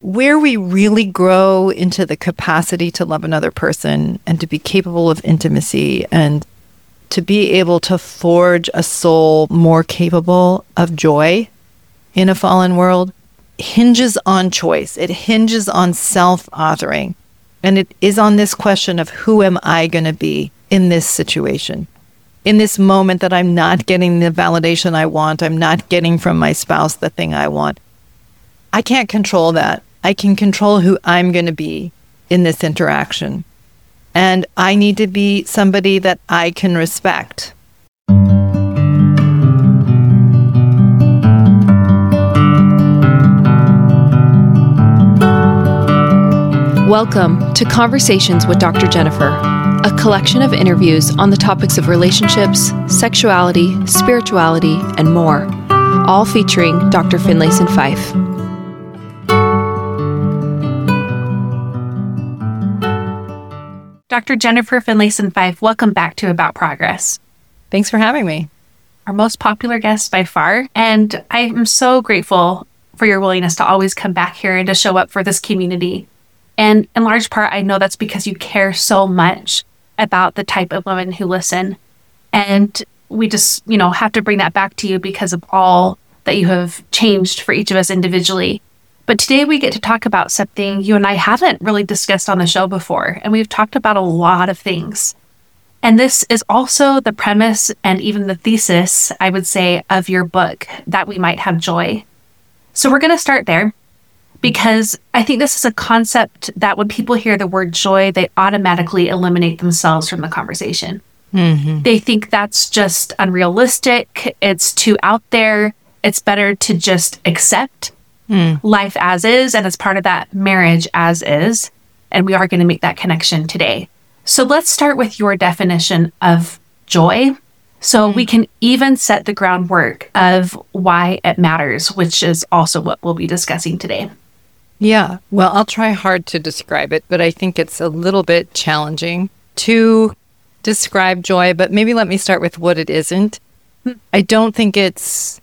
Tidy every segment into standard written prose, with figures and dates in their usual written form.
where we really grow into the capacity to love another person and to be capable of intimacy and to be able to forge a soul more capable of joy in a fallen world hinges on choice. It hinges on self-authoring. And it is on this question of who am I going to be in this situation? In this moment that I'm not getting the validation I want, I'm not getting from my spouse the thing I want. I can't control that. I can control who I'm going to be in this interaction. And I need to be somebody that I can respect. Welcome to Conversations with Dr. Jennifer, a collection of interviews on the topics of relationships, sexuality, spirituality, and more, all featuring Dr. Finlayson Fife. Dr. Jennifer Finlayson Fife, welcome back to About Progress. Thanks for having me. Our most popular guest by far, and I am so grateful for your willingness to always come back here and to show up for this community. And in large part, I know that's because you care so much about the type of women who listen. And we just, have to bring that back to you because of all that you have changed for each of us individually. But today we get to talk about something you and I haven't really discussed on the show before. And we've talked about a lot of things. And this is also the premise and even the thesis, I would say, of your book, That We Might Have Joy. So we're going to start there because I think this is a concept that when people hear the word joy, they automatically eliminate themselves from the conversation. Mm-hmm. They think that's just unrealistic. It's too out there. It's better to just accept life as is, and as part of that, marriage as is. And we are going to make that connection today. So let's start with your definition of joy. So we can even set the groundwork of why it matters, which is also what we'll be discussing today. Yeah, well, I'll try hard to describe it, but I think it's a little bit challenging to describe joy, but maybe let me start with what it isn't. I don't think it's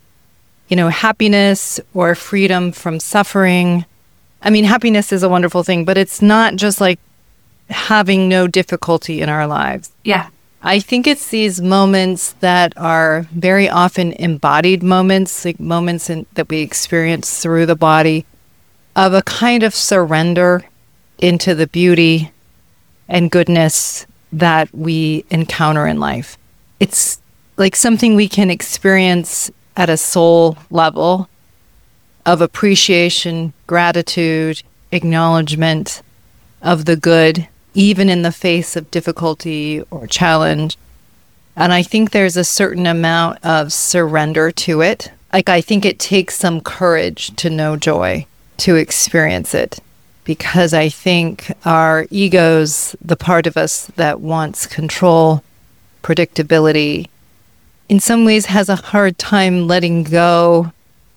happiness or freedom from suffering. I mean, happiness is a wonderful thing, but it's not just like having no difficulty in our lives. Yeah. I think it's these moments that are very often embodied moments, like moments that we experience through the body of a kind of surrender into the beauty and goodness that we encounter in life. It's like something we can experience at a soul level of appreciation, gratitude, acknowledgement of the good, even in the face of difficulty or challenge. And I think there's a certain amount of surrender to it. Like, I think it takes some courage to know joy, to experience it, because I think our egos, the part of us that wants control, predictability, in some ways has a hard time letting go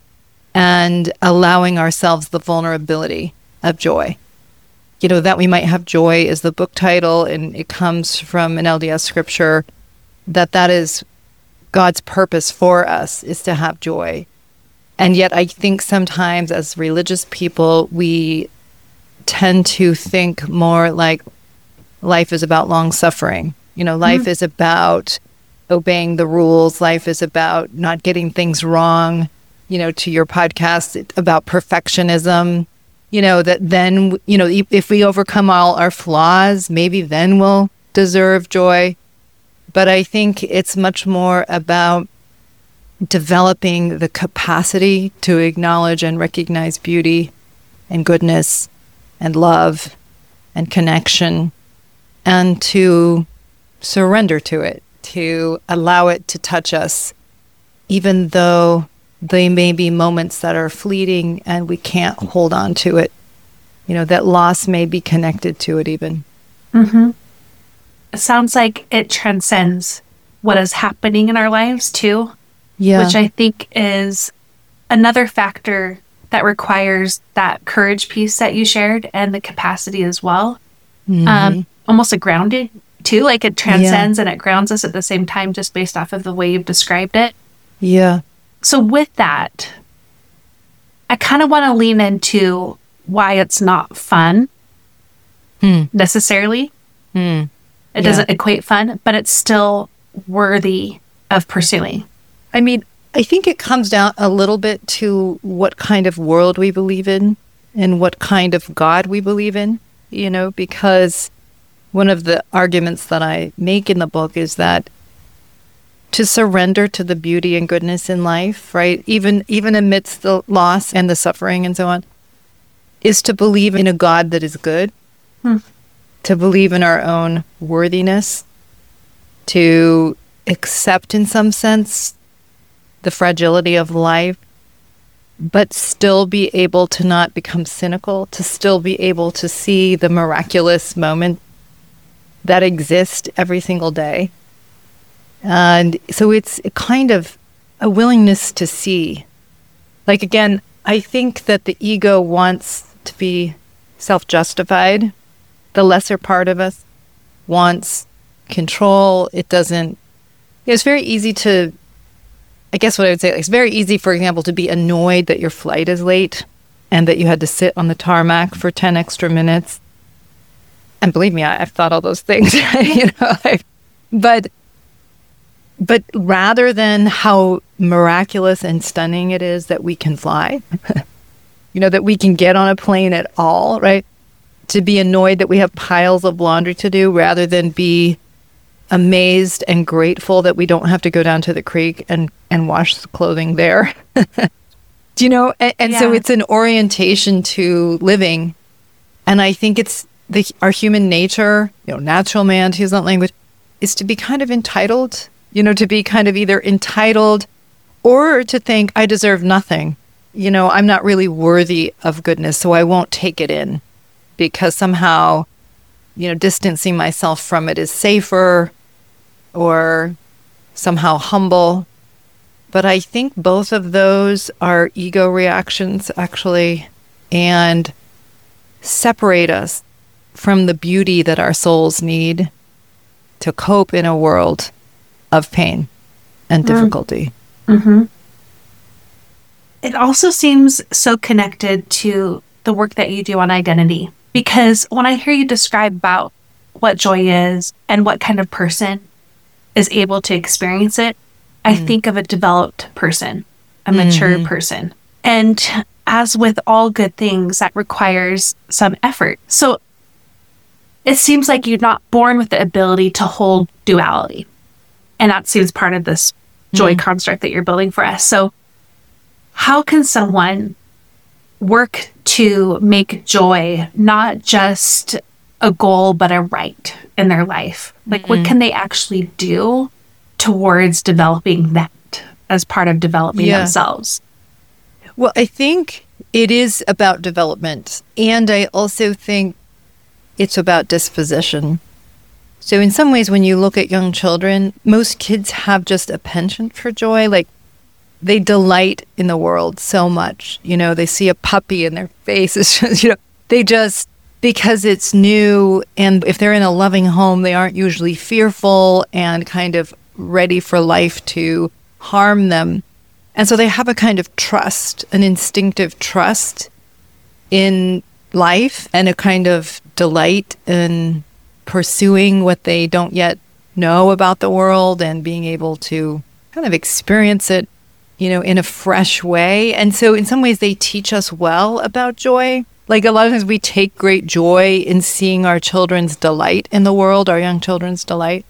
and allowing ourselves the vulnerability of joy. That We Might Have Joy is the book title, and it comes from an LDS scripture that is God's purpose for us, is to have joy. And yet I think sometimes as religious people, we tend to think more like life is about long suffering. Life is about obeying the rules. Life is about not getting things wrong. To your podcast, about perfectionism, that then, if we overcome all our flaws, maybe then we'll deserve joy. But I think it's much more about developing the capacity to acknowledge and recognize beauty and goodness and love and connection, and to surrender to it, to allow it to touch us, even though they may be moments that are fleeting and we can't hold on to it. That loss may be connected to it even. Mm-hmm. It sounds like it transcends what is happening in our lives too. Yeah. Which I think is another factor that requires that courage piece that you shared and the capacity as well. Mm-hmm. Almost a grounded too, like it transcends and it grounds us at the same time, just based off of the way you've described it. Yeah. So with that, I kind of want to lean into why it's not fun necessarily. It doesn't equate fun, but it's still worthy of pursuing. I mean, I think it comes down a little bit to what kind of world we believe in and what kind of God we believe in, because one of the arguments that I make in the book is that to surrender to the beauty and goodness in life, right, even amidst the loss and the suffering and so on, is to believe in a God that is good, to believe in our own worthiness, to accept in some sense the fragility of life, but still be able to not become cynical, to still be able to see the miraculous moment that exist every single day. And so it's kind of a willingness to see. Like, again, I think that the ego wants to be self-justified. The lesser part of us wants control. It's very easy to, I guess what I would say, it's very easy, for example, to be annoyed that your flight is late and that you had to sit on the tarmac for 10 extra minutes. And believe me, I've thought all those things, but rather than how miraculous and stunning it is that we can fly, that we can get on a plane at all, right? To be annoyed that we have piles of laundry to do rather than be amazed and grateful that we don't have to go down to the creek and wash the clothing there. So it's an orientation to living. And I think it's our human nature, natural man, to use that language, is to be kind of entitled, to be kind of either entitled or to think I deserve nothing. I'm not really worthy of goodness, so I won't take it in because somehow, distancing myself from it is safer or somehow humble. But I think both of those are ego reactions, actually, and separate us from the beauty that our souls need to cope in a world of pain and difficulty. Mm-hmm. It also seems so connected to the work that you do on identity, because when I hear you describe about what joy is and what kind of person is able to experience it, I think of a developed person, a mature person. And as with all good things, that requires some effort. So it seems like you're not born with the ability to hold duality. And that seems part of this joy construct that you're building for us. So how can someone work to make joy not just a goal, but a right in their life? Like, what can they actually do towards developing that as part of developing themselves? Well, I think it is about development. And I also think it's about disposition. So in some ways, when you look at young children, most kids have just a penchant for joy. Like, they delight in the world so much. They see a puppy in their face. It's just, they just, because it's new, and if they're in a loving home, they aren't usually fearful and kind of ready for life to harm them. And so they have a kind of trust, an instinctive trust in life and a kind of delight in pursuing what they don't yet know about the world and being able to kind of experience it, in a fresh way. And so in some ways they teach us well about joy. Like, a lot of times we take great joy in seeing our children's delight in the world, our young children's delight.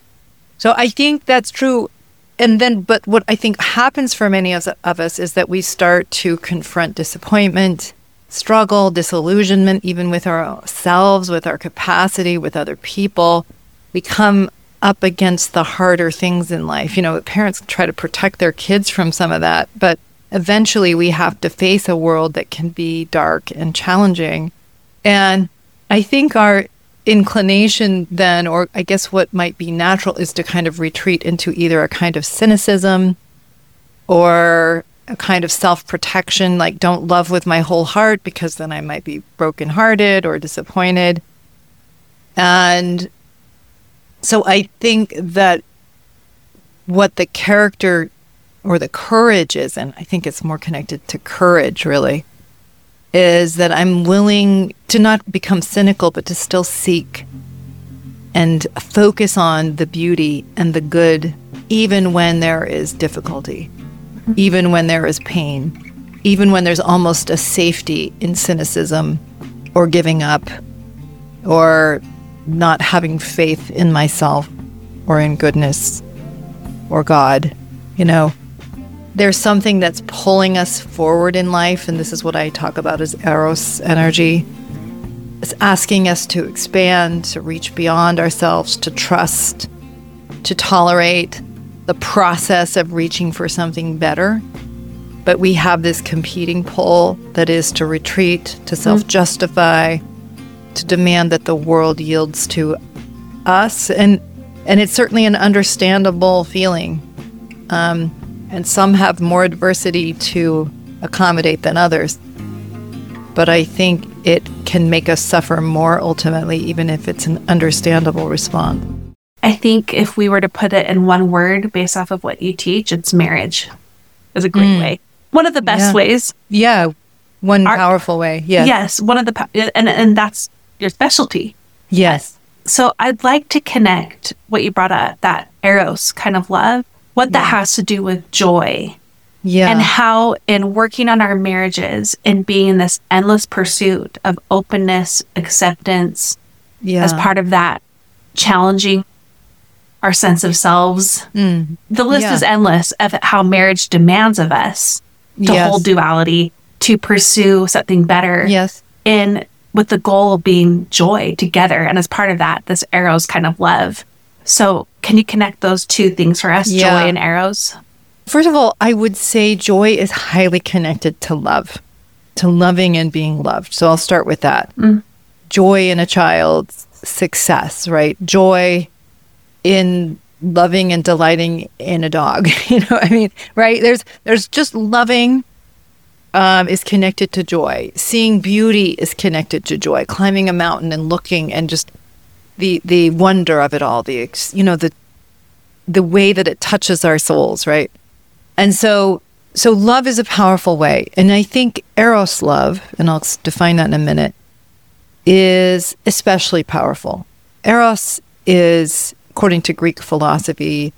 So I think that's true. And then, but what I think happens for many of us is that we start to confront disappointment, struggle, disillusionment, even with ourselves, with our capacity, with other people. We come up against the harder things in life. Parents try to protect their kids from some of that, but eventually we have to face a world that can be dark and challenging. And I think our inclination then, or I guess what might be natural, is to kind of retreat into either a kind of cynicism or a kind of self-protection, like don't love with my whole heart because then I might be brokenhearted or disappointed. And so I think that what the character or the courage is, and I think it's more connected to courage really, is that I'm willing to not become cynical, but to still seek and focus on the beauty and the good, even when there is difficulty, even when there is pain, even when there's almost a safety in cynicism or giving up or not having faith in myself or in goodness or God. You know, there's something that's pulling us forward in life, and this is what I talk about as Eros energy. It's asking us to expand, to reach beyond ourselves, to trust, to tolerate the process of reaching for something better. But we have this competing pull that is to retreat, to self-justify, to demand that the world yields to us. And it's certainly an understandable feeling. And some have more adversity to accommodate than others. But I think it can make us suffer more ultimately, even if it's an understandable response. I think if we were to put it in one word based off of what you teach, it's marriage. Is a great way. One of the best ways. Yeah. One powerful way. Yes. Yes. One of the, and that's your specialty. Yes. So I'd like to connect what you brought up, that Eros kind of love, what that has to do with joy. Yeah. And how in working on our marriages and being in this endless pursuit of openness, acceptance, as part of that, challenging our sense of selves. The list is endless of how marriage demands of us to hold duality, to pursue something better. Yes. And with the goal of being joy together. And as part of that, this Eros kind of love. So can you connect those two things for us, joy and Eros? First of all, I would say joy is highly connected to love, to loving and being loved. So I'll start with that. Joy in a child's success, right? Joy in loving and delighting in a dog. You know what I mean? Right? There's just loving is connected to joy. Seeing beauty is connected to joy. Climbing a mountain and looking and just the wonder of it all, the way that it touches our souls, right? And so love is a powerful way. And I think Eros love, and I'll define that in a minute, is especially powerful. Eros is, according to Greek philosophy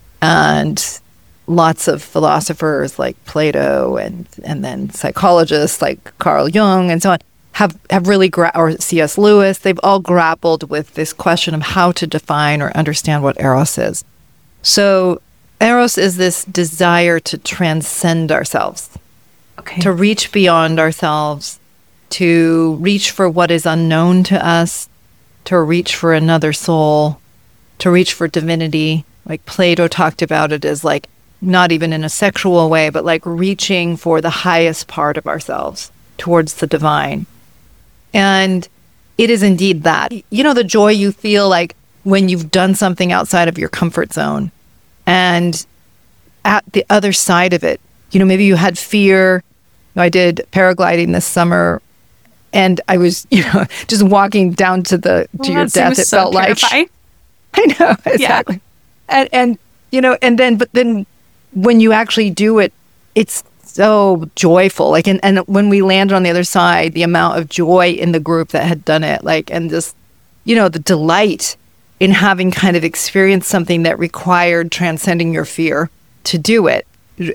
and lots of philosophers like Plato and then psychologists like Carl Jung and so on, have really, or C.S. Lewis, they've all grappled with this question of how to define or understand what Eros is. So Eros is this desire to transcend ourselves, to reach beyond ourselves, to reach for what is unknown to us, to reach for another soul, to reach for divinity. Like Plato talked about it as like, not even in a sexual way, but like reaching for the highest part of ourselves towards the divine. And it is indeed that. You know, the joy you feel like when you've done something outside of your comfort zone. And at the other side of it, you know, maybe you had fear. I did paragliding this summer, and I was, you know, just walking down to your death. It felt terrifying. I know, exactly. Yeah. And you know, but then when you actually do it, it's so joyful. Like, and when we landed on the other side, the amount of joy in the group that had done it, like, and just, you know, the delight in having kind of experienced something that required transcending your fear to do it.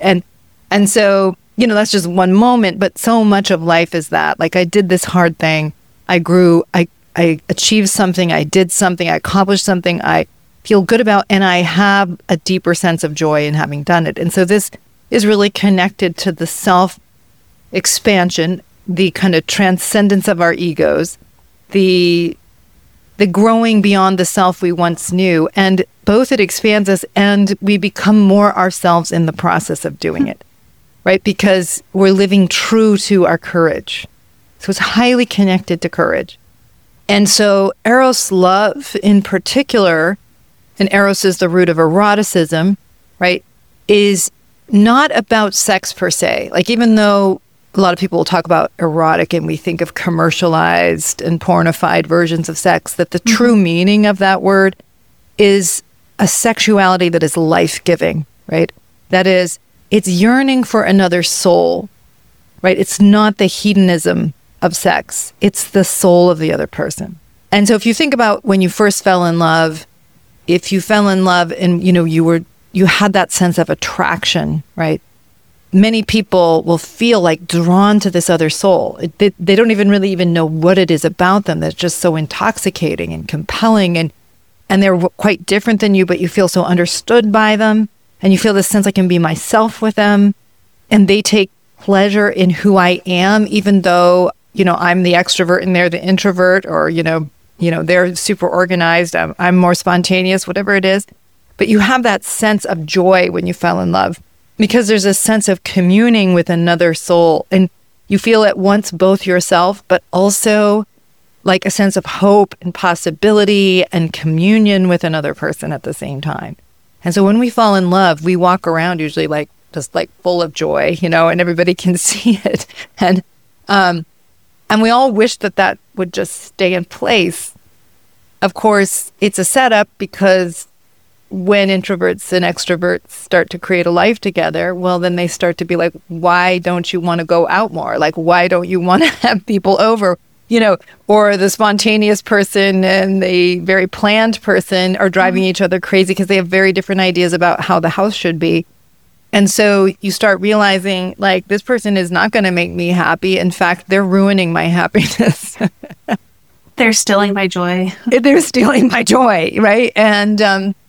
And so, you know, that's just one moment, but so much of life is that. Like, I did this hard thing. I grew, I achieved something, I did something, I accomplished something I feel good about, and I have a deeper sense of joy in having done it. And so this is really connected to the self-expansion, the kind of transcendence of our egos, the growing beyond the self we once knew. And both it expands us and we become more ourselves in the process of doing it, right? Because we're living true to our courage. So it's highly connected to courage. And so Eros love in particular, and Eros is the root of eroticism, right, is not about sex per se. Like, even though a lot of people will talk about erotic and we think of commercialized and pornified versions of sex, that the true meaning of that word is a sexuality that is life-giving, right? That is, it's yearning for another soul right? It's not the hedonism of sex. It's the soul of the other person. And so if you think about when you first fell in love, if you fell in love and, you had that sense of attraction, right? Many people will feel like drawn to this other soul. They don't even really know what it is about them that's just so intoxicating and compelling, and they're quite different than you, but you feel so understood by them, and you feel this sense I can be myself with them, and they take pleasure in who I am, even though, I'm the extrovert and they're the introvert, or, they're super organized, I'm more spontaneous, whatever it is. But you have that sense of joy when you fell in love, because there's a sense of communing with another soul, and you feel at once both yourself, but also like a sense of hope and possibility and communion with another person at the same time. And so when we fall in love, we walk around usually just full of joy, and everybody can see it. And we all wish that would just stay in place. Of course, it's a setup, because when introverts and extroverts start to create a life together, well, then they start to be like, why don't you want to go out more? Like, why don't you want to have people over? Or the spontaneous person and the very planned person are driving each other crazy because they have very different ideas about how the house should be. And so you start realizing, like, this person is not going to make me happy. In fact, they're ruining my happiness. They're stealing my joy. They're stealing my joy, right? And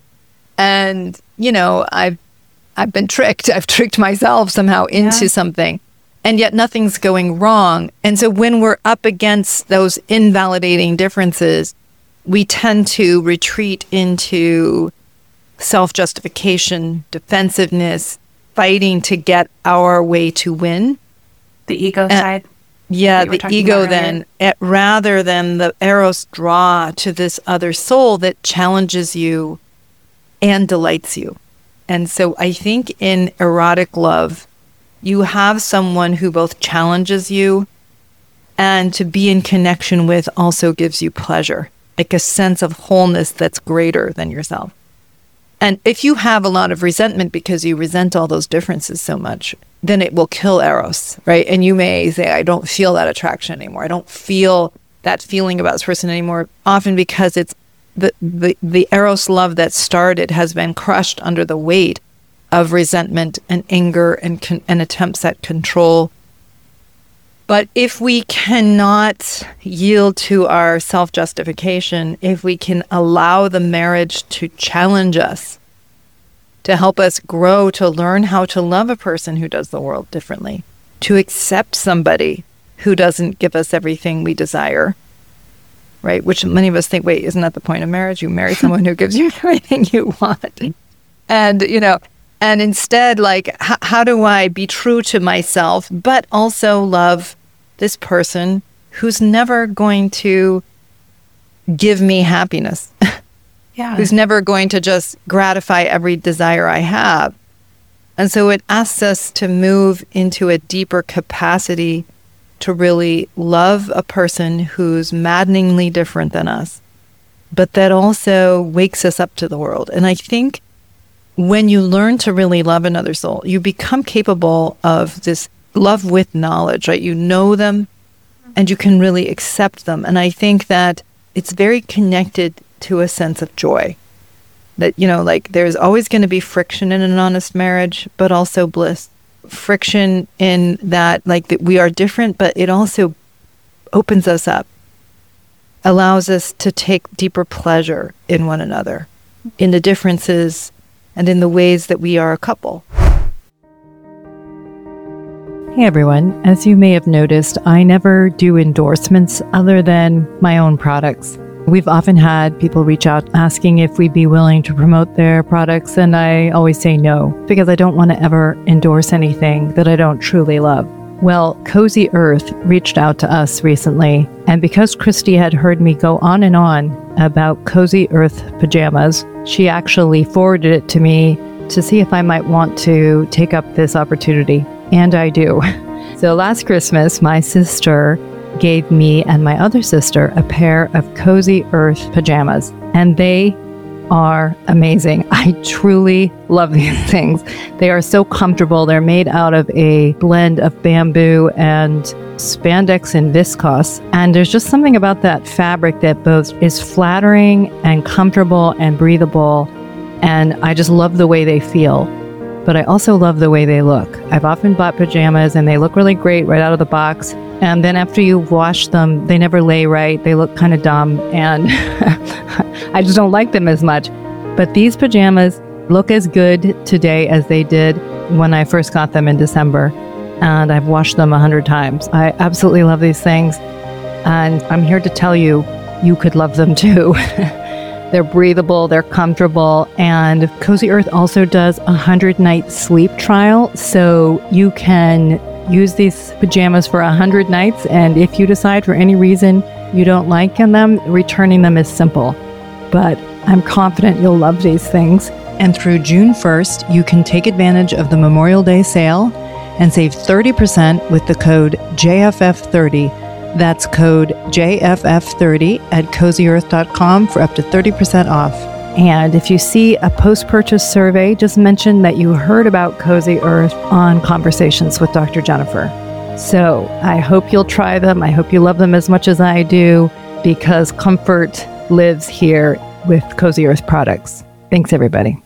I've been tricked. I've tricked myself somehow into something. And yet nothing's going wrong. And so when we're up against those invalidating differences, we tend to retreat into self-justification, defensiveness, fighting to get our way to win. The ego side. Yeah, the ego then, rather than the eros draw to this other soul that challenges you and delights you. And so I think in erotic love, you have someone who both challenges you and to be in connection with also gives you pleasure, like a sense of wholeness that's greater than yourself. And if you have a lot of resentment because you resent all those differences so much, then it will kill eros, right? And you may say, I don't feel that attraction anymore. I don't feel that feeling about this person anymore, often because it's the eros love that started has been crushed under the weight of resentment and anger and attempts at control. But if we cannot yield to our self-justification, if we can allow the marriage to challenge us, to help us grow, to learn how to love a person who does the world differently, to accept somebody who doesn't give us everything we desire, right? Which many of us think, wait, isn't that the point of marriage? You marry someone who gives you everything you want. And instead, like, how do I be true to myself, but also love this person who's never going to give me happiness? Yeah. Who's never going to just gratify every desire I have. And so it asks us to move into a deeper capacity to really love a person who's maddeningly different than us, but that also wakes us up to the world. And I think when you learn to really love another soul, you become capable of this love with knowledge, right? You know them and you can really accept them. And I think that it's very connected to a sense of joy. That, like, there's always going to be friction in an honest marriage, but also bliss. Friction in that, like, that we are different, but it also opens us up, allows us to take deeper pleasure in one another, in the differences and in the ways that we are a couple. Hey everyone, as you may have noticed, I never do endorsements other than my own products. We've often had people reach out asking if we'd be willing to promote their products, and I always say no, because I don't want to ever endorse anything that I don't truly love. Well, Cozy Earth reached out to us recently, and because Christy had heard me go on and on about Cozy Earth pajamas, she actually forwarded it to me to see if I might want to take up this opportunity, and I do. So last Christmas, my sister gave me and my other sister a pair of Cozy Earth pajamas, and they are amazing. I truly love these things. They are so comfortable. They're made out of a blend of bamboo and spandex and viscose. And there's just something about that fabric that both is flattering and comfortable and breathable. And I just love the way they feel. But I also love the way they look. I've often bought pajamas and they look really great right out of the box. And then after you wash them, they never lay right. They look kind of dumb. And I just don't like them as much. But these pajamas look as good today as they did when I first got them in December. And I've washed them 100 times. I absolutely love these things. And I'm here to tell you, you could love them too. They're breathable, they're comfortable, and Cozy Earth also does a 100-night sleep trial. So you can use these pajamas for 100 nights. And if you decide for any reason you don't like them, returning them is simple. But I'm confident you'll love these things. And through June 1st, you can take advantage of the Memorial Day sale and save 30% with the code JFF30. That's code JFF30 at CozyEarth.com for up to 30% off. And if you see a post-purchase survey, just mention that you heard about Cozy Earth on Conversations with Dr. Jennifer. So I hope you'll try them. I hope you love them as much as I do, because comfort lives here with Cozy Earth products. Thanks, everybody.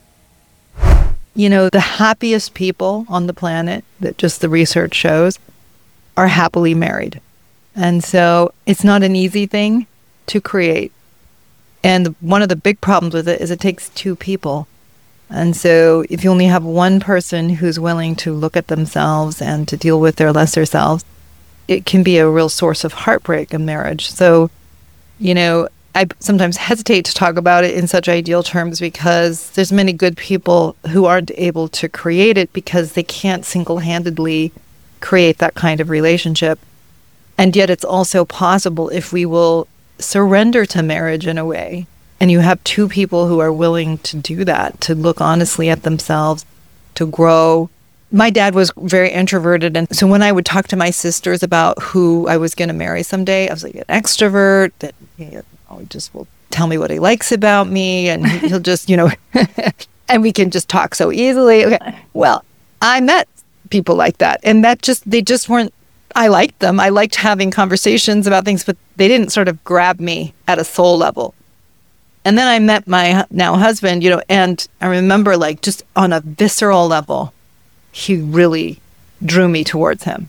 You know, the happiest people on the planet, that just the research shows, are happily married. And so it's not an easy thing to create. And one of the big problems with it is it takes two people. And so if you only have one person who's willing to look at themselves and to deal with their lesser selves, it can be a real source of heartbreak in marriage. So, you know, I sometimes hesitate to talk about it in such ideal terms because there's many good people who aren't able to create it because they can't single-handedly create that kind of relationship. And yet it's also possible if we will surrender to marriage in a way. And you have two people who are willing to do that, to look honestly at themselves, to grow. My dad was very introverted. And so when I would talk to my sisters about who I was going to marry someday, I was like an extrovert that just will tell me what he likes about me. And he'll just, and we can just talk so easily. Okay. Well, I met people like that. And they just weren't, I liked them. I liked having conversations about things, but they didn't sort of grab me at a soul level. And then I met my now husband, and I remember like just on a visceral level, he really drew me towards him.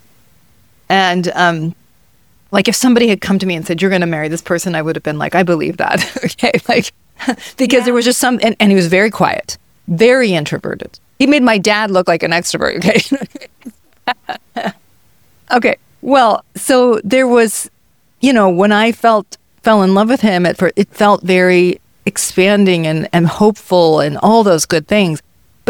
And like if somebody had come to me and said, you're going to marry this person, I would have been like, I believe that. Okay. Like, because there was just and he was very quiet, very introverted. He made my dad look like an extrovert. Okay. Okay. Well, so there was, when I fell in love with him, it felt very expanding and hopeful and all those good things. But,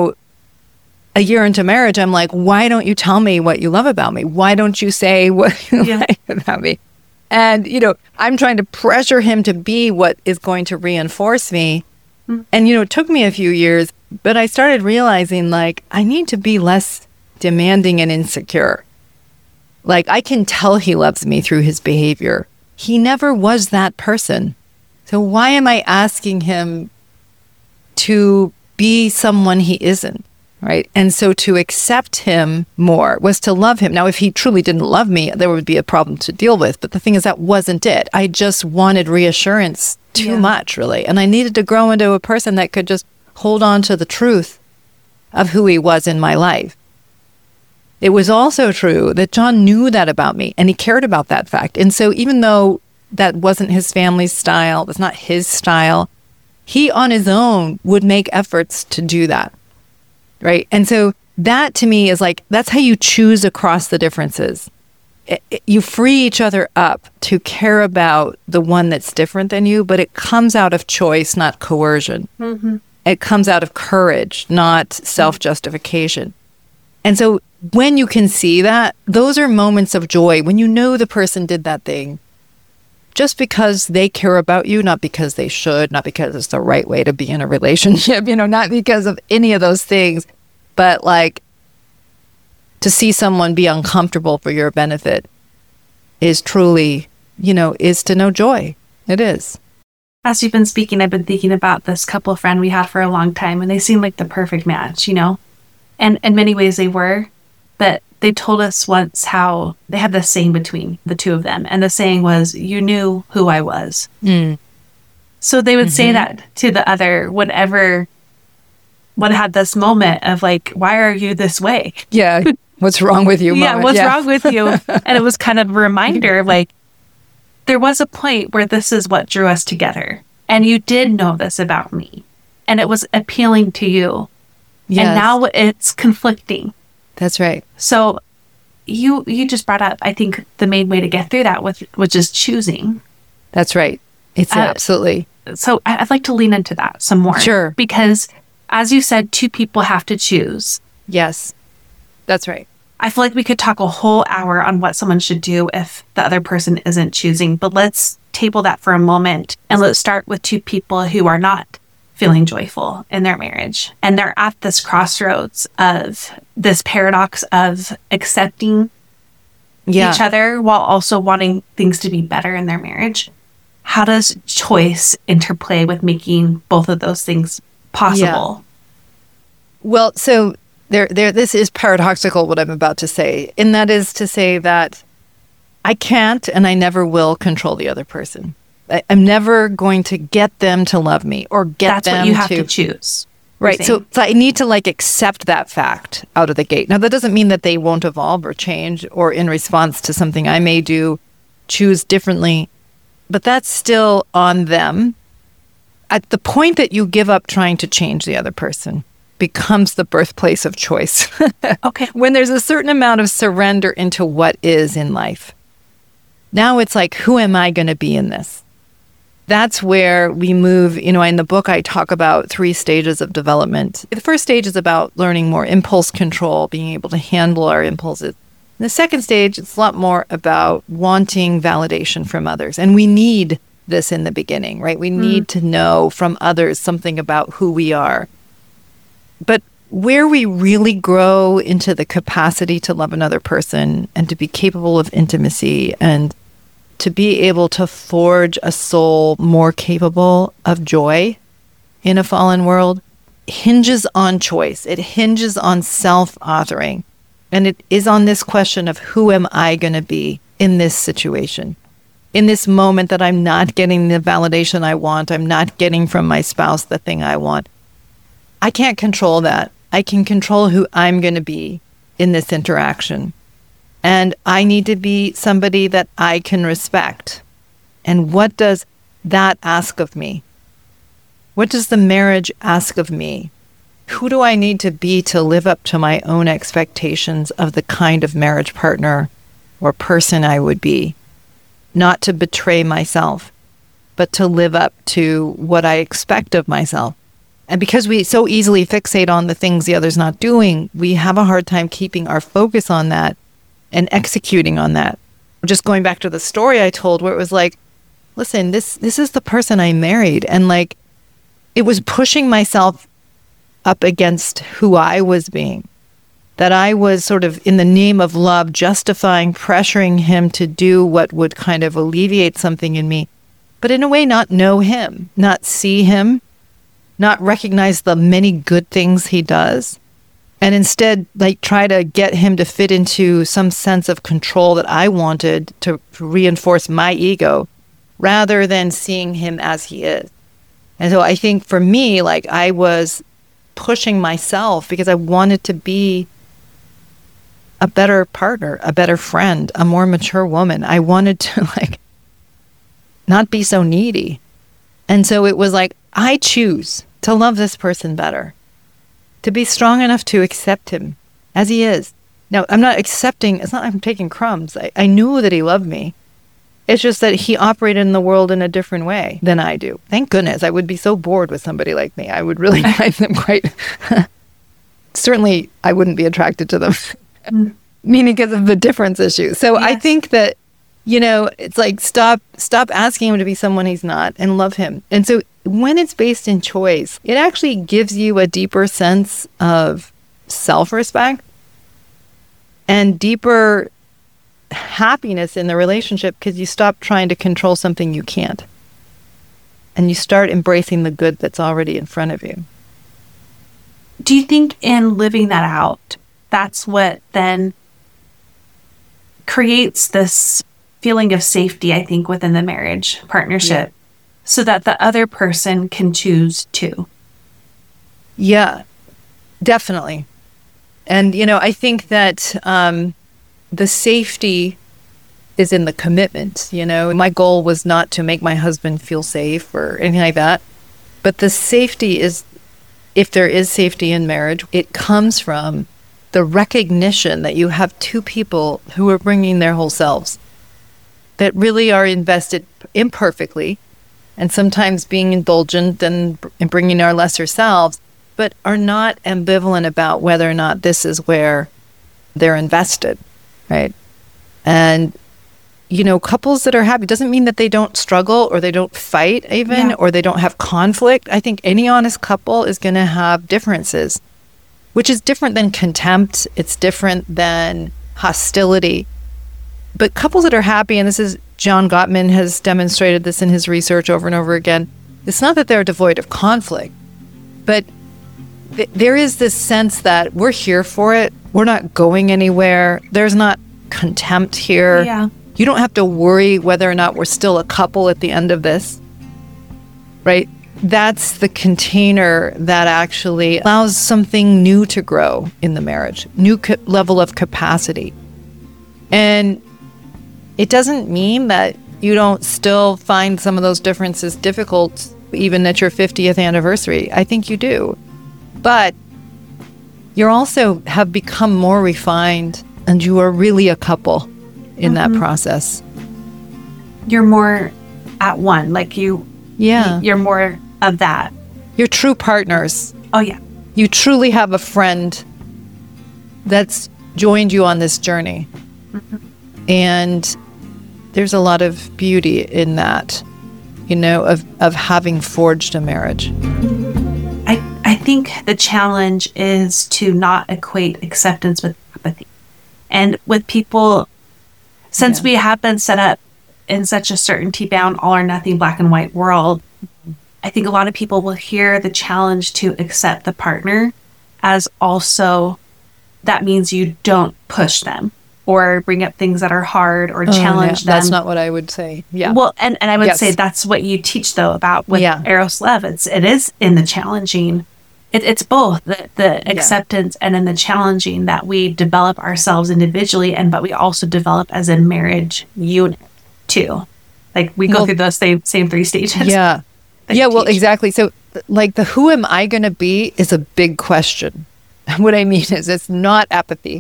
a year into marriage, I'm like, why don't you tell me what you love about me? Why don't you say what you like about me? And, I'm trying to pressure him to be what is going to reinforce me. And, it took me a few years, but I started realizing like, I need to be less demanding and insecure. Like, I can tell he loves me through his behavior. He never was that person. So why am I asking him to be someone he isn't, right? And so to accept him more was to love him. Now, if he truly didn't love me, there would be a problem to deal with. But the thing is, that wasn't it. I just wanted reassurance too much, really. And I needed to grow into a person that could just hold on to the truth of who he was in my life. It was also true that John knew that about me, and he cared about that fact. And so even though that wasn't his family's style, it was not his style, he on his own would make efforts to do that, right? And so that to me is like, that's how you choose across the differences. You free each other up to care about the one that's different than you, but it comes out of choice, not coercion. Mm-hmm. It comes out of courage, not self-justification. And so when you can see that, those are moments of joy when you know the person did that thing just because they care about you, not because they should, not because it's the right way to be in a relationship, not because of any of those things, but like to see someone be uncomfortable for your benefit is truly, is to know joy. It is. As you've been speaking, I've been thinking about this couple friend we had for a long time, and they seemed like the perfect match, And in many ways they were, but they told us once how they had this saying between the two of them. And the saying was, you knew who I was. Mm. So they would say that to the other whenever one had this moment of like, why are you this way? Yeah. What's wrong with you? Yeah, what's wrong with you? And it was kind of a reminder of like, there was a point where this is what drew us together. And you did know this about me. And it was appealing to you. Yes. And now it's conflicting. That's right. So you just brought up, I think, the main way to get through that, which is choosing. That's right. It's absolutely. So I'd like to lean into that some more. Sure. Because as you said, two people have to choose. Yes. That's right. I feel like we could talk a whole hour on what someone should do if the other person isn't choosing, but let's table that for a moment and let's start with two people who are not feeling joyful in their marriage. And they're at this crossroads of this paradox of accepting each other while also wanting things to be better in their marriage. How does choice interplay with making both of those things possible? Yeah. Well, so this is paradoxical, what I'm about to say. And that is to say that I can't and I never will control the other person. I'm never going to get them to love me or get them to... That's what you have to choose. Right. So I need to accept that fact out of the gate. Now, that doesn't mean that they won't evolve or change or in response to something I may do, choose differently. But that's still on them. At the point that you give up trying to change the other person becomes the birthplace of choice. Okay. When there's a certain amount of surrender into what is in life. Now it's like, who am I going to be in this? That's where we move. In the book, I talk about 3 stages of development. The first stage is about learning more impulse control, being able to handle our impulses. The second stage, it's a lot more about wanting validation from others. And we need this in the beginning, right? We need to know from others something about who we are. But where we really grow into the capacity to love another person and to be capable of intimacy and to be able to forge a soul more capable of joy in a fallen world hinges on choice. It hinges on self-authoring. And it is on this question of who am I going to be in this situation? In this moment that I'm not getting the validation I want, I'm not getting from my spouse the thing I want. I can't control that. I can control who I'm going to be in this interaction. And I need to be somebody that I can respect. And what does that ask of me? What does the marriage ask of me? Who do I need to be to live up to my own expectations of the kind of marriage partner or person I would be? Not to betray myself, but to live up to what I expect of myself. And because we so easily fixate on the things the other's not doing, we have a hard time keeping our focus on that and executing on that. Just going back to the story I told where it was like, listen, this is the person I married. And it was pushing myself up against who I was being. That I was sort of in the name of love, justifying, pressuring him to do what would kind of alleviate something in me. But in a way, not know him, not see him, not recognize the many good things he does, and instead try to get him to fit into some sense of control that I wanted to reinforce my ego rather than seeing him as he is. And so I think for me, I was pushing myself because I wanted to be a better partner, a better friend, a more mature woman. I wanted to not be so needy. And so it was I choose to love this person better, to be strong enough to accept him as he is. Now, I'm not accepting, it's not I'm taking crumbs. I knew that he loved me. It's just that he operated in the world in a different way than I do. Thank goodness. I would be so bored with somebody like me. I would really find them quite... Certainly, I wouldn't be attracted to them. Meaning because of the difference issue. So yes. I think that, it's stop asking him to be someone he's not and love him. And so when it's based in choice, it actually gives you a deeper sense of self-respect and deeper happiness in the relationship because you stop trying to control something you can't. and you start embracing the good that's already in front of you. Do you think in living that out, that's what then creates this feeling of safety, I think, within the marriage partnership, so that the other person can choose too? Yeah, definitely. And, I think that the safety is in the commitment. My goal was not to make my husband feel safe or anything like that. But the safety is, if there is safety in marriage, it comes from the recognition that you have two people who are bringing their whole selves, that really are invested imperfectly, and sometimes being indulgent and bringing our lesser selves, but are not ambivalent about whether or not this is where they're invested, right? And, couples that are happy doesn't mean that they don't struggle or they don't fight even, or they don't have conflict. I think any honest couple is going to have differences, which is different than contempt. It's different than hostility. But couples that are happy, and this is John Gottman has demonstrated this in his research over and over again, it's not that they're devoid of conflict, but there is this sense that we're here for it. We're not going anywhere. There's not contempt here. Yeah. You don't have to worry whether or not we're still a couple at the end of this, right? That's the container that actually allows something new to grow in the marriage, new level of capacity. And it doesn't mean that you don't still find some of those differences difficult, even at your 50th anniversary. I think you do. But you also have become more refined, and you are really a couple in that process. You're more at one, you're more of that. You're true partners. Oh, yeah. You truly have a friend that's joined you on this journey. And there's a lot of beauty in that, of having forged a marriage. I think the challenge is to not equate acceptance with apathy. And with people, since we have been set up in such a certainty-bound, all or nothing, black and white world, I think a lot of people will hear the challenge to accept the partner as also that means you don't push them or bring up things that are hard or challenge them. That's not what I would say. Yeah. Well, and I would say that's what you teach, though, about with Eros Love. It is in the challenging. It's both the acceptance and in the challenging that we develop ourselves individually, but we also develop as a marriage unit too. Like we go through those same three stages. Yeah. Well, exactly. So the who am I going to be is a big question. What I mean is it's not apathy.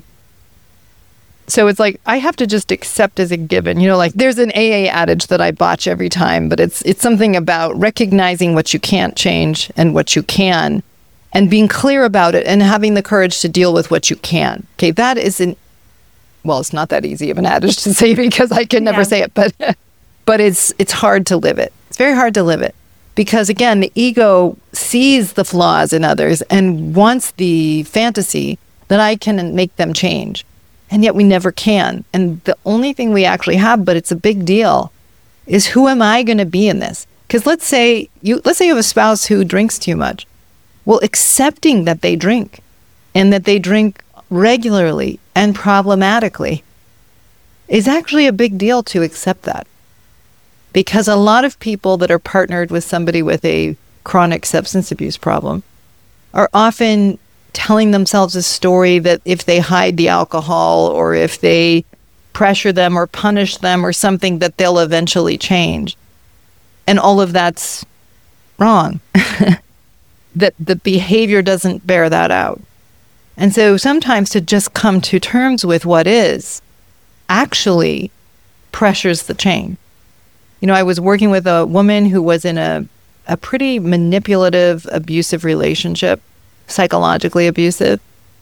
So it's like, I have to just accept as a given, there's an AA adage that I botch every time, but it's something about recognizing what you can't change and what you can, and being clear about it and having the courage to deal with what you can. Okay. That isn't, it's not that easy of an adage to say because I can never say it, but it's hard to live it. It's very hard to live it because again, the ego sees the flaws in others and wants the fantasy that I can make them change. And yet we never can. And the only thing we actually have, but it's a big deal, is who am I going to be in this? Because let's say you have a spouse who drinks too much. Well, accepting that they drink and that they drink regularly and problematically is actually a big deal to accept that. Because a lot of people that are partnered with somebody with a chronic substance abuse problem are often telling themselves a story that if they hide the alcohol or if they pressure them or punish them or something, that they'll eventually change. And all of that's wrong. That the behavior doesn't bear that out. And so sometimes to just come to terms with what is actually pressures the chain. I was working with a woman who was in a pretty manipulative, abusive relationship, psychologically abusive.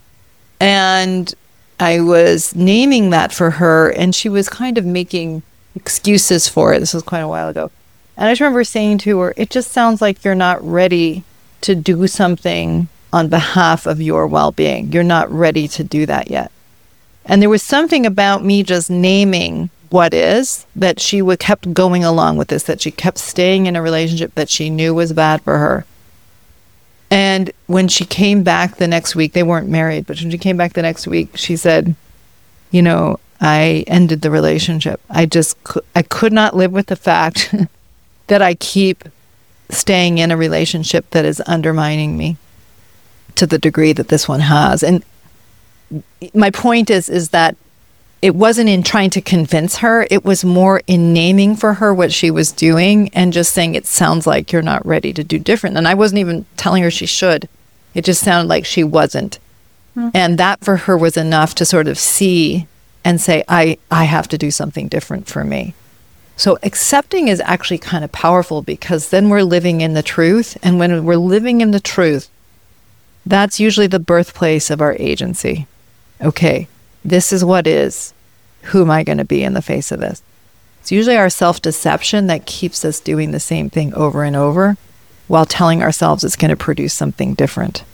And I was naming that for her, and she was kind of making excuses for it. This was quite a while ago. And I just remember saying to her, it just sounds like you're not ready to do something on behalf of your well-being. You're not ready to do that yet. And there was something about me just naming what is, that she would kept going along with this, that she kept staying in a relationship that she knew was bad for her. And when she came back the next week, they weren't married, but when she came back the next week, she said, you know, I ended the relationship. I could not live with the fact that I keep staying in a relationship that is undermining me to the degree that this one has. And my point is that it wasn't in trying to convince her. It was more in naming for her what she was doing and just saying, it sounds like you're not ready to do different. And I wasn't even telling her she should. It just sounded like she wasn't. Mm-hmm. And that for her was enough to sort of see and say, I have to do something different for me. So accepting is actually kind of powerful, because then we're living in the truth. And when we're living in the truth, that's usually the birthplace of our agency. Okay, this is what is. Who am I going to be in the face of this? It's usually our self-deception that keeps us doing the same thing over and over while telling ourselves it's going to produce something different.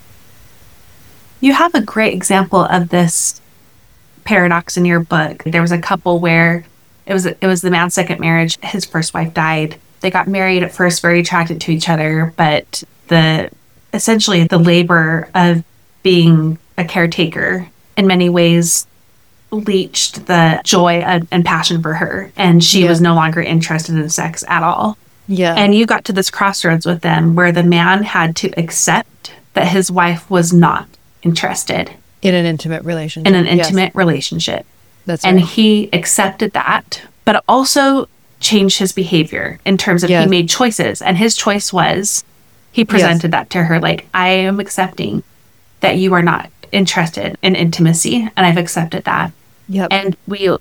You have a great example of this paradox in your book. There was a couple where it was the man's second marriage. His first wife died. They got married at first, very attracted to each other, but essentially the labor of being a caretaker in many ways leached the joy and passion for her, and she was no longer interested in sex at all. Yeah. And you got to this crossroads with them where the man had to accept that his wife was not interested in an intimate relationship. Relationship. That's and right. he accepted that, but also changed his behavior in terms of he made choices. And his choice was, he presented that to her like, I am accepting that you are not interested in intimacy, and I've accepted that. Yep. And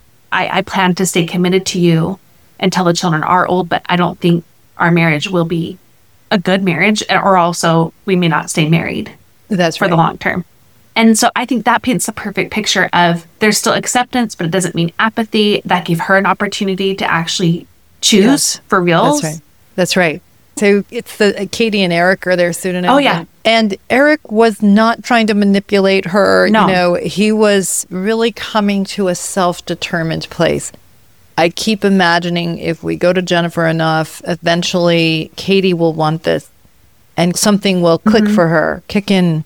I plan to stay committed to you until the children are old, but I don't think our marriage will be a good marriage, or also we may not stay married. That's for the long term. And so I think that paints a perfect picture of there's still acceptance, but it doesn't mean apathy. That gave her an opportunity to actually choose for real. That's right. So it's Katie and Eric are their pseudonyms. Oh, yeah. And Eric was not trying to manipulate her. No. You know, he was really coming to a self-determined place. I keep imagining if we go to Jennifer enough, eventually Katie will want this and something will click for her, kick in.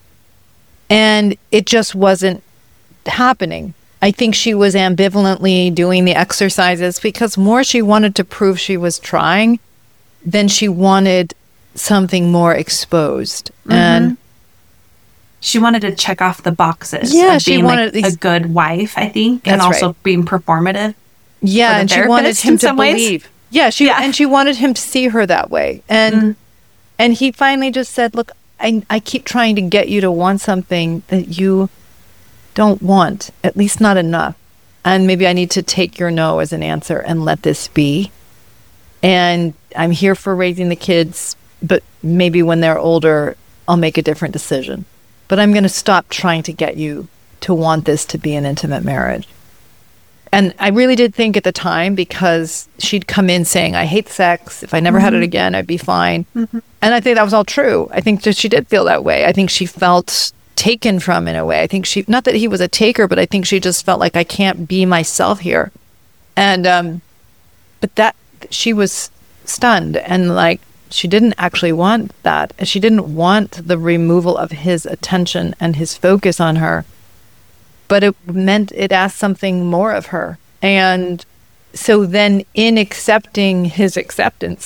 And it just wasn't happening. I think she was ambivalently doing the exercises because more she wanted to prove she was trying than she wanted something more exposed. And she wanted to check off the boxes. Yeah, of she being wanted like a good wife, I think, and also being performative. Yeah, and she wanted him to believe. Yeah, and she wanted him to see her that way. And and he finally just said, look, I keep trying to get you to want something that you don't want, at least not enough. And maybe I need to take your no as an answer and let this be. And I'm here for raising the kids, but maybe when they're older, I'll make a different decision. But I'm going to stop trying to get you to want this to be an intimate marriage. And I really did think at the time, because she'd come in saying, I hate sex. If I never had it again, I'd be fine. And I think that was all true. I think that she did feel that way. I think she felt taken from in a way. I think not that he was a taker, but I think she just felt like I can't be myself here. And, but that she was stunned, and like, she didn't actually want that. She didn't want the removal of his attention and his focus on her. But it meant it asked something more of her. And so then in accepting his acceptance,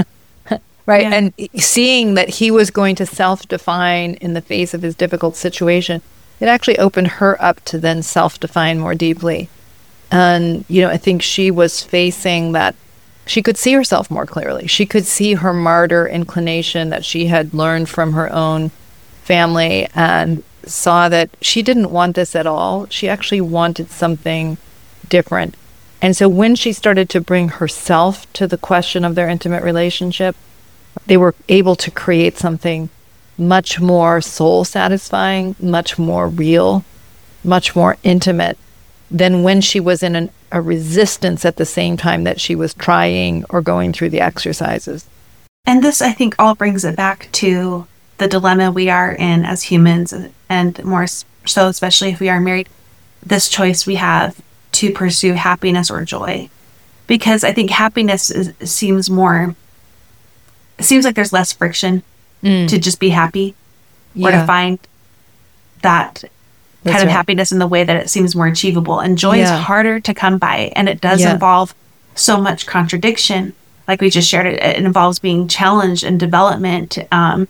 right, and seeing that he was going to self-define in the face of his difficult situation, it actually opened her up to then self-define more deeply. And, you know, I think she was facing that she could see herself more clearly. She could see her martyr inclination that she had learned from her own family, and saw that she didn't want this at all. She actually wanted something different. And so when she started to bring herself to the question of their intimate relationship, they were able to create something much more soul satisfying, much more real, much more intimate than when she was in a resistance at the same time that she was trying or going through the exercises. And this, I think, all brings it back to the dilemma we are in as humans, and more so, especially if we are married, this choice we have to pursue happiness or joy, because I think happiness seems like there's less friction to just be happy or to find that kind of happiness in the way that it seems more achievable. And joy is harder to come by, and it does involve so much contradiction. Like we just shared, it involves being challenged and development,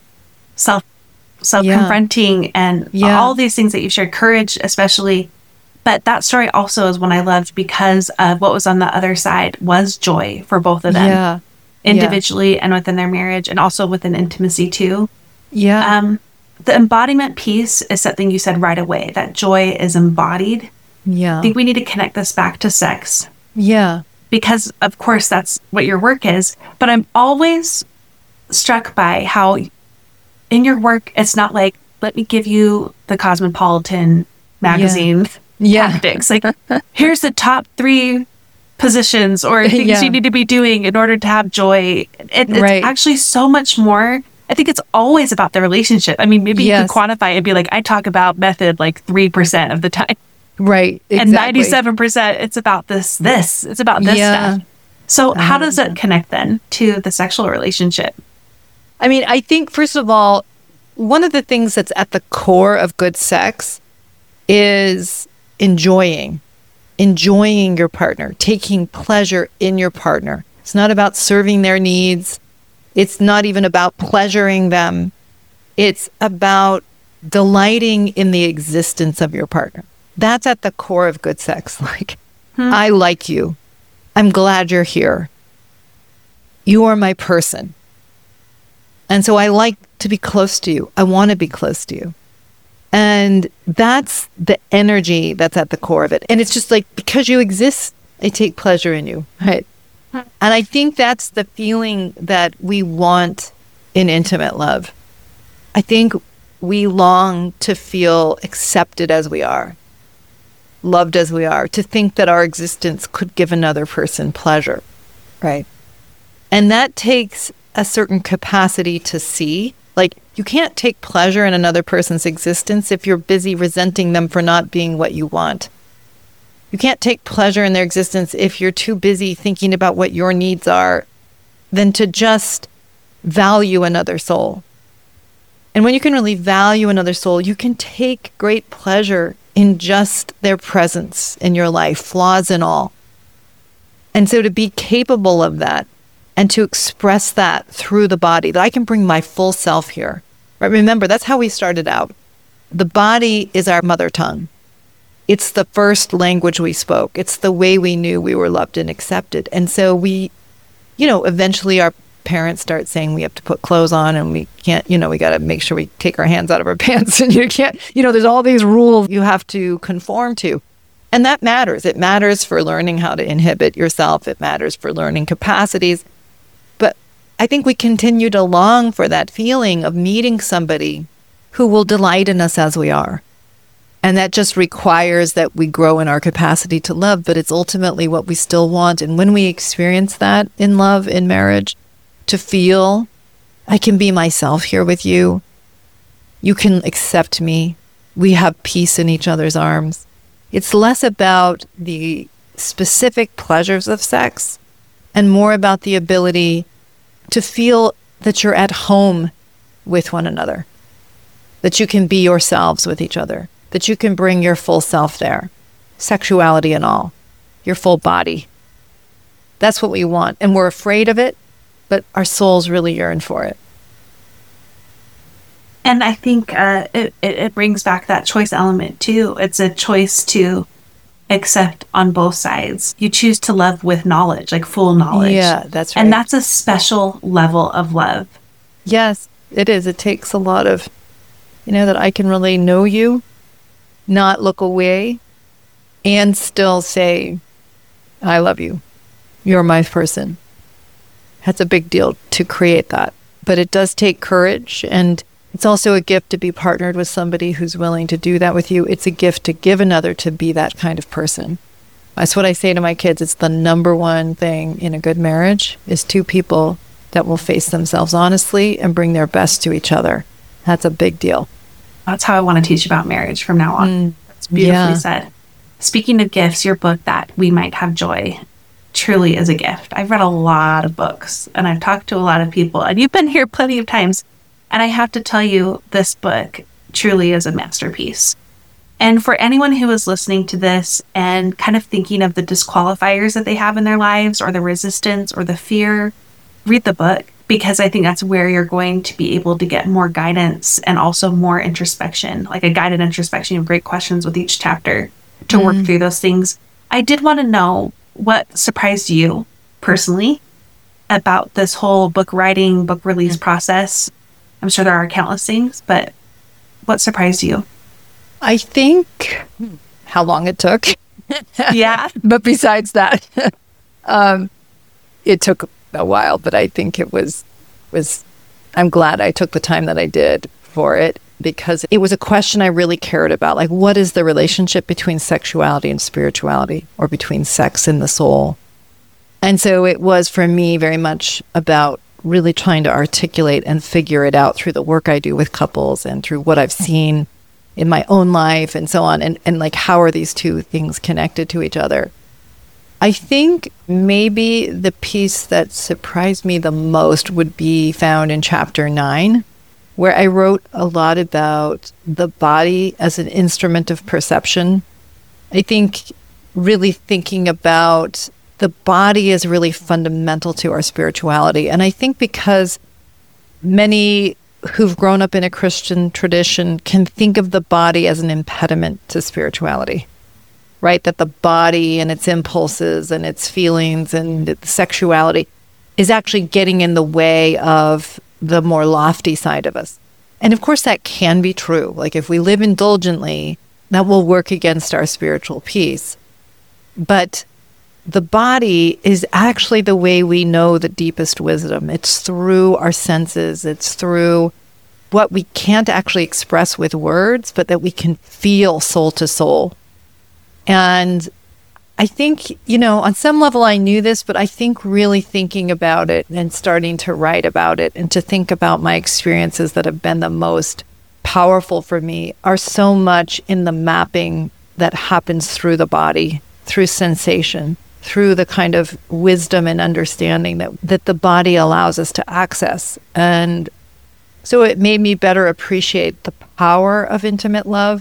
self-confronting, and all these things that you shared, courage especially. But that story also is one I loved because of what was on the other side was joy for both of them, individually and within their marriage, and also within intimacy too. The embodiment piece is something you said right away, that joy is embodied. I think we need to connect this back to sex. Because of course that's what your work is, but I'm always struck by how in your work, it's not like, let me give you the Cosmopolitan magazine tactics. Like, here's the top 3 positions or things you need to be doing in order to have joy. It's actually so much more. I think it's always about the relationship. I mean, maybe you could quantify it and be like, I talk about method like 3% of the time. Right. Exactly. And 97%, it's about this. It's about this stuff. So how does it connect then to the sexual relationship? I mean, I think, first of all, one of the things that's at the core of good sex is enjoying your partner, taking pleasure in your partner. It's not about serving their needs. It's not even about pleasuring them. It's about delighting in the existence of your partner. That's at the core of good sex. Like, I like you. I'm glad you're here. You are my person. And so I like to be close to you. I want to be close to you. And that's the energy that's at the core of it. And it's just like, because you exist, I take pleasure in you, right? And I think that's the feeling that we want in intimate love. I think we long to feel accepted as we are, loved as we are, to think that our existence could give another person pleasure, right? And that takes a certain capacity to see. Like, you can't take pleasure in another person's existence if you're busy resenting them for not being what you want. You can't take pleasure in their existence if you're too busy thinking about what your needs are than to just value another soul. And when you can really value another soul, you can take great pleasure in just their presence in your life, flaws and all. And so to be capable of that and to express that through the body, that I can bring my full self here. Right? Remember, that's how we started out. The body is our mother tongue. It's the first language we spoke. It's the way we knew we were loved and accepted. And so we, eventually our parents start saying we have to put clothes on and we can't, we got to make sure we take our hands out of our pants, and you can't, there's all these rules you have to conform to. And that matters. It matters for learning how to inhibit yourself. It matters for learning capacities. But I think we continue to long for that feeling of meeting somebody who will delight in us as we are. And that just requires that we grow in our capacity to love, but it's ultimately what we still want. And when we experience that in love, in marriage, to feel, I can be myself here with you. You can accept me. We have peace in each other's arms. It's less about the specific pleasures of sex and more about the ability to feel that you're at home with one another, that you can be yourselves with each other, that you can bring your full self there, sexuality and all, your full body. That's what we want. And we're afraid of it, but our souls really yearn for it. And I think it brings back that choice element too. It's a choice to accept on both sides. You choose to love with knowledge, like full knowledge. Yeah, that's right. And that's a special level of love. Yes, it is. It takes a lot of, that I can really know you, not look away, and still say, I love you. You're my person. That's a big deal to create that. But it does take courage, and it's also a gift to be partnered with somebody who's willing to do that with you. It's a gift to give another to be that kind of person. That's what I say to my kids. It's the number one thing in a good marriage is two people that will face themselves honestly and bring their best to each other. That's a big deal. That's how I want to teach about marriage from now on. That's beautifully said. Speaking of gifts, your book, That We Might Have Joy, truly is a gift. I've read a lot of books and I've talked to a lot of people, and you've been here plenty of times. And I have to tell you, this book truly is a masterpiece. And for anyone who is listening to this and kind of thinking of the disqualifiers that they have in their lives, or the resistance or the fear, read the book, because I think that's where you're going to be able to get more guidance and also more introspection, like a guided introspection of great questions with each chapter to work through those things. I did want to know what surprised you personally about this whole book writing, book release process. I'm sure there are countless things, but what surprised you? I think how long it took. Yeah. But besides that, it took a while, but I think it was, I'm glad I took the time that I did for it, because it was a question I really cared about. Like, what is the relationship between sexuality and spirituality, or between sex and the soul? And so it was for me very much about really trying to articulate and figure it out through the work I do with couples and through what I've seen in my own life and so on. And like, how are these two things connected to each other? I think maybe the piece that surprised me the most would be found in chapter 9, where I wrote a lot about the body as an instrument of perception. I think really thinking about the body is really fundamental to our spirituality. And I think because many who've grown up in a Christian tradition can think of the body as an impediment to spirituality, right? That the body and its impulses and its feelings and its sexuality is actually getting in the way of the more lofty side of us. And of course that can be true. Like, if we live indulgently, that will work against our spiritual peace. But the body is actually the way we know the deepest wisdom. It's through our senses. It's through what we can't actually express with words, but that we can feel soul to soul. And I think, on some level I knew this, but I think really thinking about it and starting to write about it and to think about my experiences that have been the most powerful for me are so much in the mapping that happens through the body, through sensation, through the kind of wisdom and understanding that the body allows us to access. And so it made me better appreciate the power of intimate love.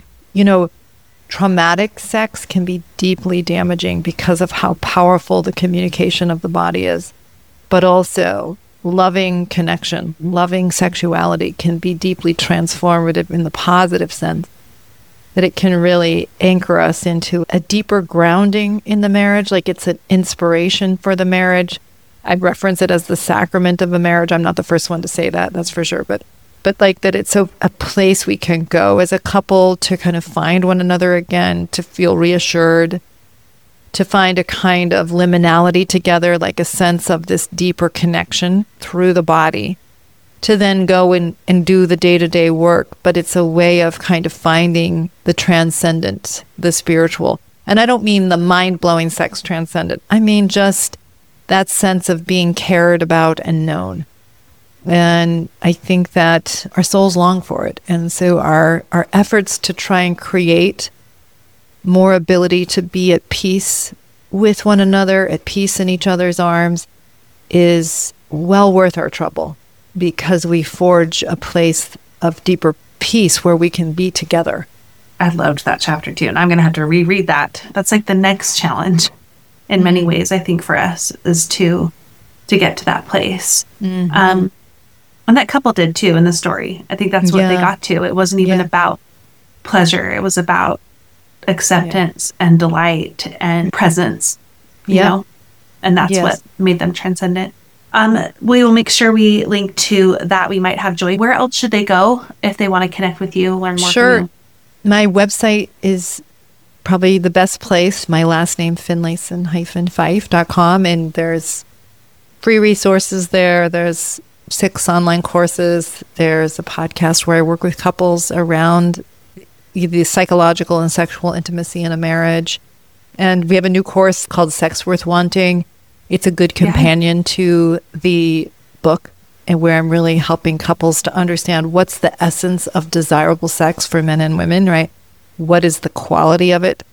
Traumatic sex can be deeply damaging because of how powerful the communication of the body is. But also, loving connection, loving sexuality can be deeply transformative in the positive sense, that it can really anchor us into a deeper grounding in the marriage. Like, it's an inspiration for the marriage. I'd reference it as the sacrament of a marriage. I'm not the first one to say that, that's for sure. But like that it's a place we can go as a couple to kind of find one another again, to feel reassured, to find a kind of liminality together, like a sense of this deeper connection through the body, to then go and do the day-to-day work. But it's a way of kind of finding the transcendent, the spiritual. And I don't mean the mind-blowing sex transcendent. I mean just that sense of being cared about and known. And I think that our souls long for it. And so our efforts to try and create more ability to be at peace with one another, at peace in each other's arms, is well worth our trouble, because we forge a place of deeper peace where we can be together. I loved that chapter too, and I'm going to have to reread that. That's like the next challenge in many ways, I think, for us, is to get to that place. Mm-hmm. And that couple did too in the story. I think that's what they got to. It wasn't even about pleasure. It was about acceptance and delight and presence, you know, and that's what made them transcendent. We will make sure we link to That We Might Have Joy. Where else should they go if they want to connect with you, learn more from you? My website is probably the best place. My last name, Finlayson-Fife.com. And there's free resources there. There's 6 online courses. There's a podcast where I work with couples around the psychological and sexual intimacy in a marriage. And we have a new course called Sex Worth Wanting. It's a good companion to the book, and where I'm really helping couples to understand what's the essence of desirable sex for men and women, right? What is the quality of it?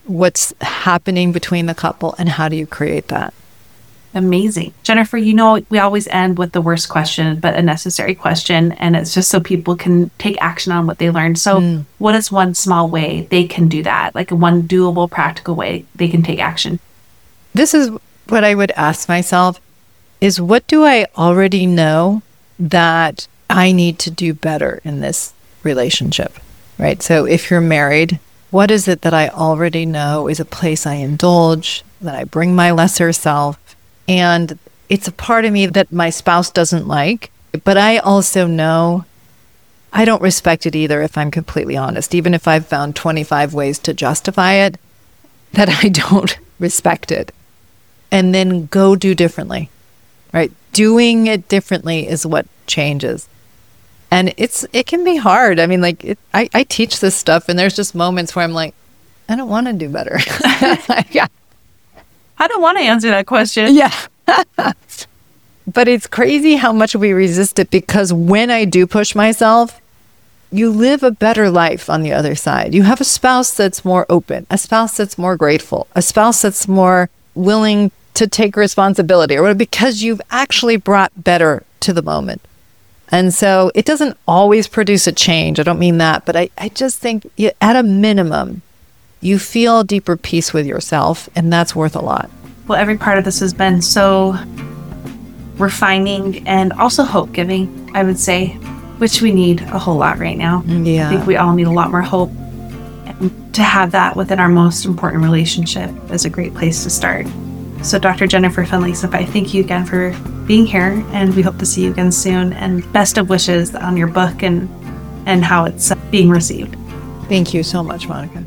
what's happening between the couple and how do you create that. Amazing. Jennifer, we always end with the worst question, but a necessary question. And it's just so people can take action on what they learned. So what is one small way they can do that? Like one doable, practical way they can take action? This is what I would ask myself is, what do I already know that I need to do better in this relationship, right? So if you're married, what is it that I already know is a place I indulge, that I bring my lesser self? And it's a part of me that my spouse doesn't like, but I also know I don't respect it either, if I'm completely honest. Even if I've found 25 ways to justify it, that I don't respect it. And then go do differently, right? Doing it differently is what changes. And it can be hard. I mean, I teach this stuff and there's just moments where I'm like, I don't want to do better. Yeah. I don't want to answer that question. Yeah. But it's crazy how much we resist it, because when I do push myself, you live a better life on the other side. You have a spouse that's more open, a spouse that's more grateful, a spouse that's more willing to take responsibility, or because you've actually brought better to the moment. And so it doesn't always produce a change. I don't mean that, but I just think at a minimum, you feel deeper peace with yourself, and that's worth a lot. Well, every part of this has been so refining and also hope-giving, I would say, which we need a whole lot right now. Yeah. I think we all need a lot more hope. And to have that within our most important relationship is a great place to start. So Dr. Jennifer Finlay-Sifai, thank you again for being here, and we hope to see you again soon. And best of wishes on your book and how it's being received. Thank you so much, Monica.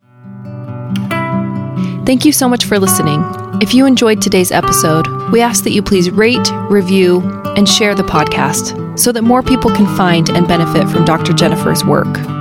Thank you so much for listening. If you enjoyed today's episode, we ask that you please rate, review, and share the podcast so that more people can find and benefit from Dr. Jennifer's work.